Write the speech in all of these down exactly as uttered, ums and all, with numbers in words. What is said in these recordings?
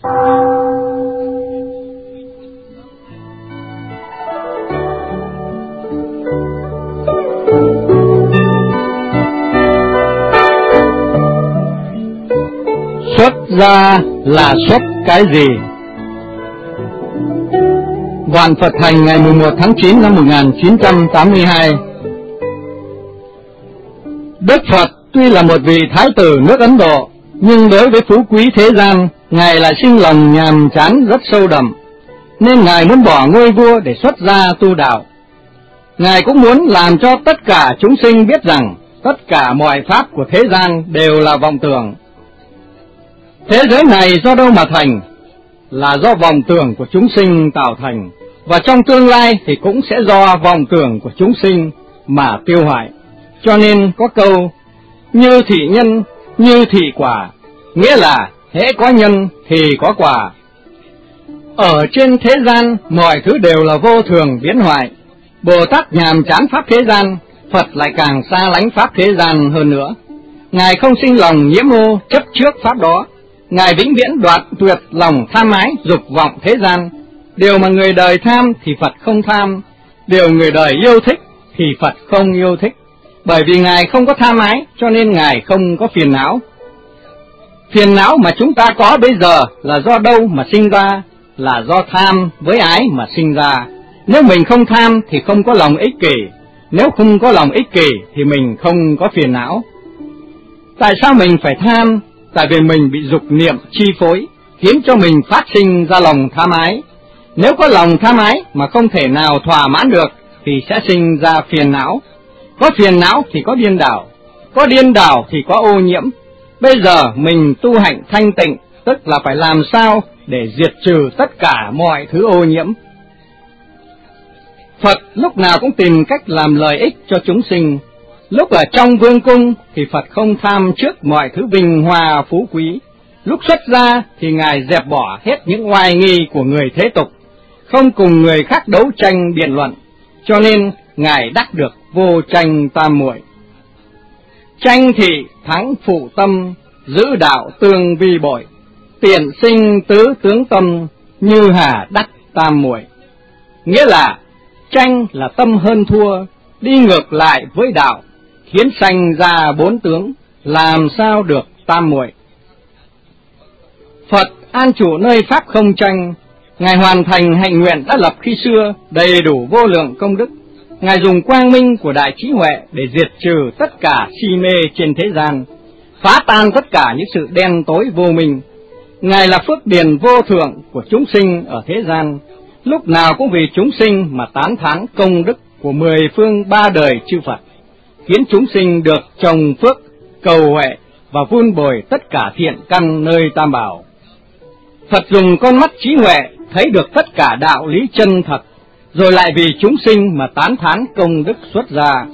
Xuất gia là xuất cái gì? Vạn Phật Thành ngày mười một tháng chín năm một nghìn chín trăm tám mươi hai. Đức Phật tuy là một vị thái tử nước Ấn Độ, nhưng đối với phú quý thế gian, Ngài lại sinh lòng nhàm chán rất sâu đậm, nên Ngài muốn bỏ ngôi vua để xuất gia tu đạo. Ngài cũng muốn làm cho tất cả chúng sinh biết rằng tất cả mọi pháp của thế gian đều là vọng tưởng. Thế giới này do đâu mà thành? Là do vọng tưởng của chúng sinh tạo thành, và trong tương lai thì cũng sẽ do vọng tưởng của chúng sinh mà tiêu hoại. Cho nên có câu như thị nhân, như thị quả, nghĩa là hễ có nhân thì có quả. Ở trên thế gian mọi thứ đều là vô thường biến hoại. Bồ Tát nhàm chán pháp thế gian, Phật lại càng xa lánh pháp thế gian hơn nữa. Ngài không sinh lòng nhiễm ô chấp trước pháp đó. Ngài vĩnh viễn đoạt tuyệt lòng tham ái dục vọng thế gian. Điều mà người đời tham thì Phật không tham, điều người đời yêu thích thì Phật không yêu thích. Bởi vì Ngài không có tham ái, cho nên Ngài không có phiền não. Phiền não mà chúng ta có bây giờ là do đâu mà sinh ra? Là do tham với ái mà sinh ra. Nếu mình không tham thì không có lòng ích kỷ, nếu không có lòng ích kỷ thì mình không có phiền não. Tại sao mình phải tham? Tại vì mình bị dục niệm chi phối, khiến cho mình phát sinh ra lòng tham ái. Nếu có lòng tham ái mà không thể nào thỏa mãn được thì sẽ sinh ra phiền não. Có phiền não thì có điên đảo, có điên đảo thì có ô nhiễm. Bây giờ mình tu hạnh thanh tịnh, tức là phải làm sao để diệt trừ tất cả mọi thứ ô nhiễm. Phật lúc nào cũng tìm cách làm lợi ích cho chúng sinh. Lúc ở trong vương cung thì Phật không tham trước mọi thứ vinh hoa phú quý. Lúc xuất gia thì Ngài dẹp bỏ hết những oai nghi của người thế tục, không cùng người khác đấu tranh biện luận, cho nên Ngài đắc được vô tranh tam muội. Tranh thị thắng phụ tâm, giữ đạo tương vi bội, tiện sinh tứ tướng tâm, như hà đắc tam muội. Nghĩa là tranh là tâm hơn thua, đi ngược lại với đạo, khiến sanh ra bốn tướng, làm sao được tam muội. Phật an trụ nơi pháp không tranh. Ngài hoàn thành hạnh nguyện đã lập khi xưa, đầy đủ vô lượng công đức. Ngài dùng quang minh của đại trí huệ để diệt trừ tất cả si mê trên thế gian, phá tan tất cả những sự đen tối vô minh. Ngài là phước điền vô thượng của chúng sinh ở thế gian, lúc nào cũng vì chúng sinh mà tán thán công đức của mười phương ba đời chư Phật, khiến chúng sinh được trồng phước, cầu huệ và vun bồi tất cả thiện căn nơi Tam Bảo. Phật dùng con mắt trí huệ thấy được tất cả đạo lý chân thật, rồi lại vì chúng sinh mà tán thán công đức xuất gia.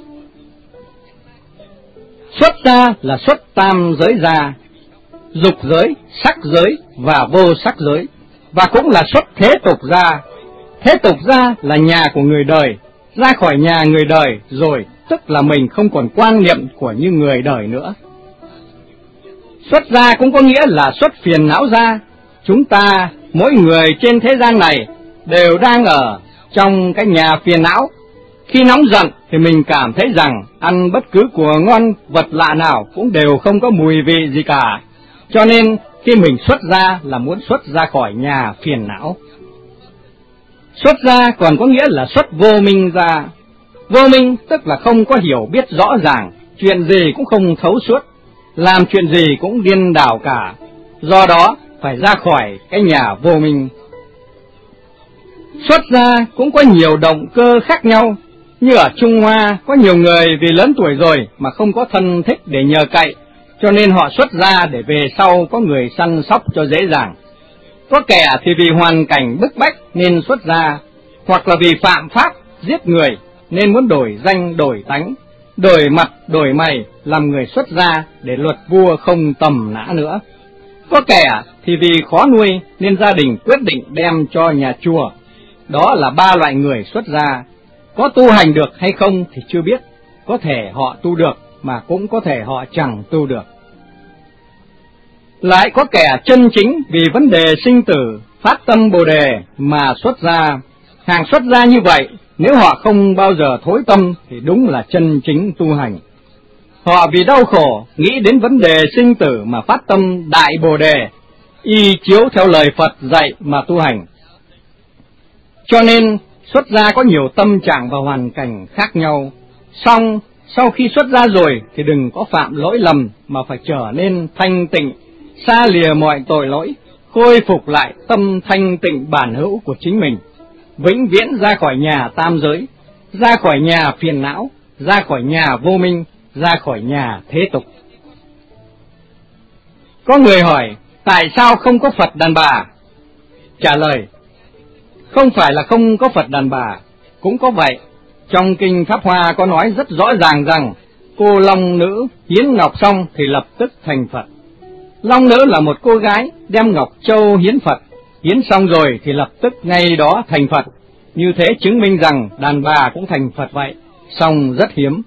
Xuất gia là xuất tam giới gia, dục giới, sắc giới và vô sắc giới, và cũng là xuất thế tục gia. Thế tục gia là nhà của người đời, ra khỏi nhà người đời rồi tức là mình không còn quan niệm của như người đời nữa. Xuất gia cũng có nghĩa là xuất phiền não gia. Chúng ta, mỗi người trên thế gian này đều đang ở trong cái nhà phiền não. Khi nóng giận thì mình cảm thấy rằng ăn bất cứ của ngon vật lạ nào cũng đều không có mùi vị gì cả. Cho nên khi mình xuất gia là muốn xuất ra khỏi nhà phiền não. Xuất gia còn có nghĩa là xuất vô minh gia. Vô minh tức là không có hiểu biết rõ ràng, chuyện gì cũng không thấu suốt, làm chuyện gì cũng điên đảo cả. Do đó phải ra khỏi cái nhà vô minh. Xuất gia cũng có nhiều động cơ khác nhau. Như ở Trung Hoa có nhiều người vì lớn tuổi rồi mà không có thân thích để nhờ cậy, cho nên họ xuất gia để về sau có người săn sóc cho dễ dàng. Có kẻ thì vì hoàn cảnh bức bách nên xuất gia, hoặc là vì phạm pháp giết người nên muốn đổi danh đổi tánh, đổi mặt đổi mày làm người xuất gia để luật vua không tầm nã nữa. Có kẻ thì vì khó nuôi nên gia đình quyết định đem cho nhà chùa. Đó là ba loại người xuất gia. Có tu hành được hay không thì chưa biết, có thể họ tu được mà cũng có thể họ chẳng tu được. Lại có kẻ chân chính vì vấn đề sinh tử, phát tâm Bồ Đề mà xuất gia. Hàng xuất gia như vậy, nếu họ không bao giờ thối tâm thì đúng là chân chính tu hành. Họ vì đau khổ, nghĩ đến vấn đề sinh tử mà phát tâm Đại Bồ Đề, y chiếu theo lời Phật dạy mà tu hành. Cho nên, xuất gia có nhiều tâm trạng và hoàn cảnh khác nhau. Song, sau khi xuất gia rồi thì đừng có phạm lỗi lầm mà phải trở nên thanh tịnh, xa lìa mọi tội lỗi, khôi phục lại tâm thanh tịnh bản hữu của chính mình, vĩnh viễn ra khỏi nhà tam giới, ra khỏi nhà phiền não, ra khỏi nhà vô minh, ra khỏi nhà thế tục. Có người hỏi, tại sao không có Phật đàn bà? Trả lời, không phải là không có Phật đàn bà, cũng có vậy. Trong Kinh Pháp Hoa có nói rất rõ ràng rằng, cô long nữ hiến ngọc xong thì lập tức thành Phật. Long nữ là một cô gái đem ngọc châu hiến Phật, hiến xong rồi thì lập tức ngay đó thành Phật. Như thế chứng minh rằng đàn bà cũng thành Phật vậy, song rất hiếm.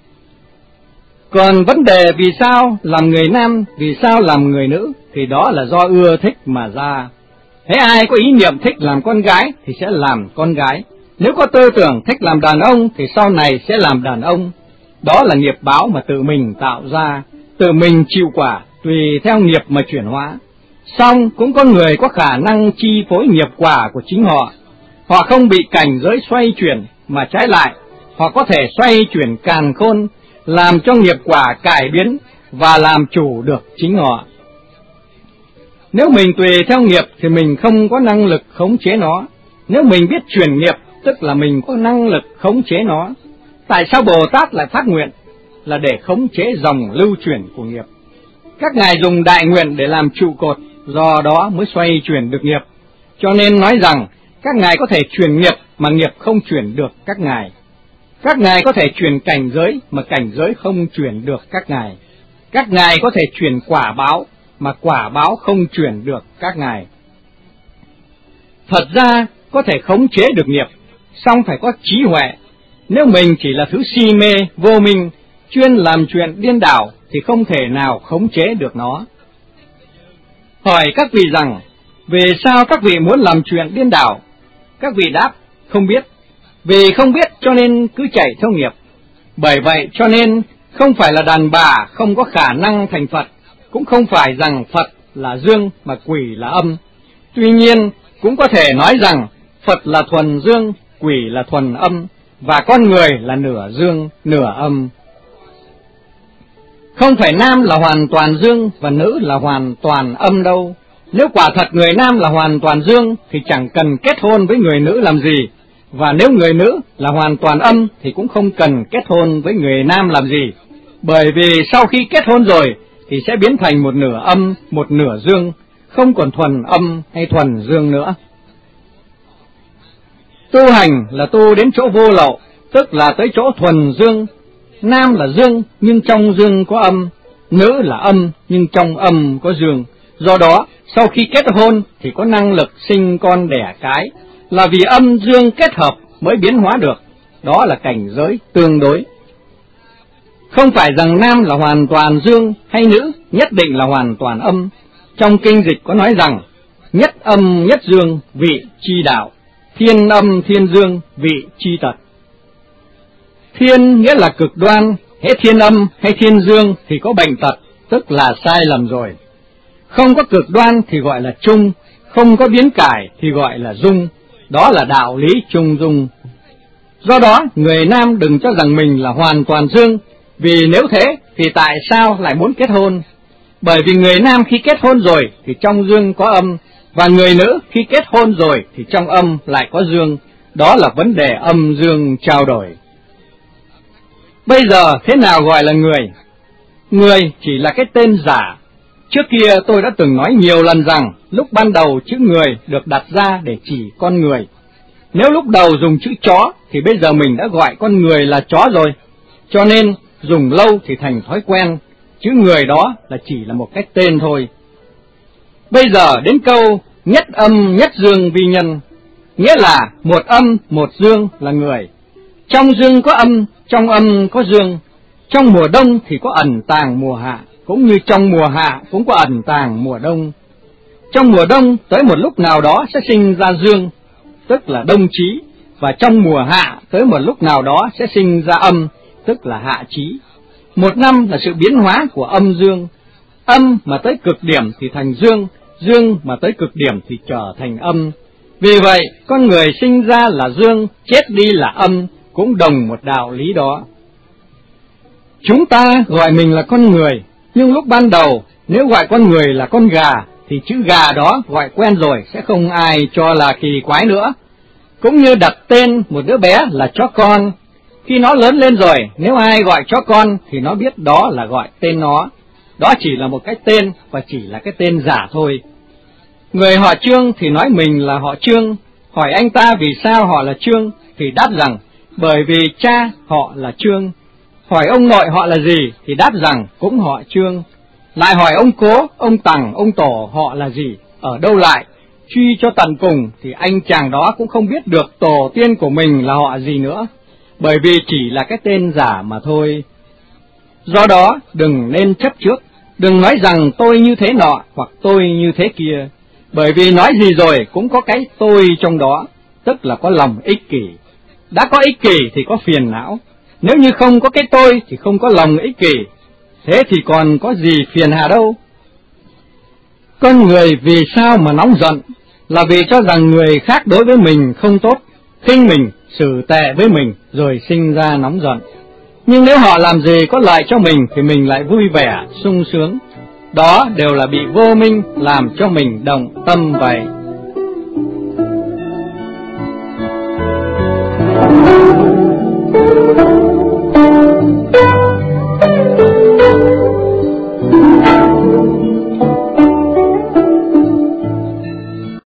Còn vấn đề vì sao làm người nam, vì sao làm người nữ, thì đó là do ưa thích mà ra. Thế ai có ý niệm thích làm con gái thì sẽ làm con gái, nếu có tư tưởng thích làm đàn ông thì sau này sẽ làm đàn ông. Đó là nghiệp báo mà tự mình tạo ra, tự mình chịu quả, tùy theo nghiệp mà chuyển hóa. Song cũng có người có khả năng chi phối nghiệp quả của chính họ. Họ không bị cảnh giới xoay chuyển, mà trái lại, họ có thể xoay chuyển càn khôn, làm cho nghiệp quả cải biến và làm chủ được chính họ. Nếu mình tùy theo nghiệp thì mình không có năng lực khống chế nó. Nếu mình biết chuyển nghiệp, tức là mình có năng lực khống chế nó. Tại sao Bồ Tát lại phát nguyện? Là để khống chế dòng lưu chuyển của nghiệp. Các ngài dùng đại nguyện để làm trụ cột, do đó mới xoay chuyển được nghiệp. Cho nên nói rằng, các ngài có thể chuyển nghiệp mà nghiệp không chuyển được các ngài. Các ngài có thể chuyển cảnh giới mà cảnh giới không chuyển được các ngài. Các ngài có thể chuyển quả báo mà quả báo không chuyển được các ngài. Thật ra có thể khống chế được nghiệp, song phải có trí huệ. Nếu mình chỉ là thứ si mê, vô minh, chuyên làm chuyện điên đảo thì không thể nào khống chế được nó. Hỏi các vị rằng, vì sao các vị muốn làm chuyện điên đảo? Các vị đáp, không biết. Vì không biết cho nên cứ chạy theo nghiệp. Bởi vậy cho nên không phải là đàn bà không có khả năng thành Phật, cũng không phải rằng Phật là dương mà quỷ là âm. Tuy nhiên cũng có thể nói rằng Phật là thuần dương, quỷ là thuần âm, và con người là nửa dương, nửa âm. Không phải nam là hoàn toàn dương và nữ là hoàn toàn âm đâu. Nếu quả thật người nam là hoàn toàn dương thì chẳng cần kết hôn với người nữ làm gì. Và nếu người nữ là hoàn toàn âm thì cũng không cần kết hôn với người nam làm gì. Bởi vì sau khi kết hôn rồi thì sẽ biến thành một nửa âm, một nửa dương, không còn thuần âm hay thuần dương nữa. Tu hành là tu đến chỗ vô lậu, tức là tới chỗ thuần dương. Nam là dương nhưng trong dương có âm, nữ là âm nhưng trong âm có dương. Do đó, sau khi kết hôn thì có năng lực sinh con đẻ cái, là vì âm dương kết hợp mới biến hóa được. Đó là cảnh giới tương đối. Không phải rằng nam là hoàn toàn dương hay nữ nhất định là hoàn toàn âm. Trong kinh dịch có nói rằng, nhất âm nhất dương vị chi đạo, thiên âm thiên dương vị chi tật. Thiên nghĩa là cực đoan, hễ thiên âm hay thiên dương thì có bệnh tật, tức là sai lầm rồi. Không có cực đoan thì gọi là trung, không có biến cải thì gọi là dung. Đó là đạo lý trung dung. Do đó, người nam đừng cho rằng mình là hoàn toàn dương, vì nếu thế thì tại sao lại muốn kết hôn? Bởi vì người nam khi kết hôn rồi thì trong dương có âm, và người nữ khi kết hôn rồi thì trong âm lại có dương. Đó là vấn đề âm dương trao đổi. Bây giờ thế nào gọi là người? Người chỉ là cái tên giả. Trước kia tôi đã từng nói nhiều lần rằng lúc ban đầu chữ người được đặt ra để chỉ con người. Nếu lúc đầu dùng chữ chó thì bây giờ mình đã gọi con người là chó rồi. Cho nên dùng lâu thì thành thói quen, chữ người đó là chỉ là một cái tên thôi. Bây giờ đến câu nhất âm nhất dương vi nhân, nghĩa là một âm một dương là người. Trong dương có âm, trong âm có dương. Trong mùa đông thì có ẩn tàng mùa hạ, cũng như trong mùa hạ cũng có ẩn tàng mùa đông. Trong mùa đông tới một lúc nào đó sẽ sinh ra dương, tức là đông chí, và trong mùa hạ tới một lúc nào đó sẽ sinh ra âm, tức là hạ chí. Một năm là sự biến hóa của âm dương, âm mà tới cực điểm thì thành dương, dương mà tới cực điểm thì trở thành âm. Vì vậy, con người sinh ra là dương, chết đi là âm, cũng đồng một đạo lý đó. Chúng ta gọi mình là con người, nhưng lúc ban đầu, nếu gọi con người là con gà, thì chữ gà đó gọi quen rồi sẽ không ai cho là kỳ quái nữa. Cũng như đặt tên một đứa bé là chó con, khi nó lớn lên rồi, nếu ai gọi chó con thì nó biết đó là gọi tên nó. Đó chỉ là một cái tên và chỉ là cái tên giả thôi. Người họ Trương thì nói mình là họ Trương, hỏi anh ta vì sao họ là Trương thì đáp rằng bởi vì cha họ là Trương. Hỏi ông nội họ là gì thì đáp rằng cũng họ Trương. Lại hỏi ông cố, ông Tằng, ông Tổ họ là gì, ở đâu lại, truy cho tận cùng thì anh chàng đó cũng không biết được tổ tiên của mình là họ gì nữa, bởi vì chỉ là cái tên giả mà thôi. Do đó đừng nên chấp trước, đừng nói rằng tôi như thế nọ hoặc tôi như thế kia, bởi vì nói gì rồi cũng có cái tôi trong đó, tức là có lòng ích kỷ. Đã có ích kỷ thì có phiền não, nếu như không có cái tôi thì không có lòng ích kỷ, thế thì còn có gì phiền hà đâu. Con người vì sao mà nóng giận, là vì cho rằng người khác đối với mình không tốt, khinh mình, xử tệ với mình, rồi sinh ra nóng giận. Nhưng nếu họ làm gì có lợi cho mình thì mình lại vui vẻ, sung sướng. Đó đều là bị vô minh làm cho mình động tâm vậy.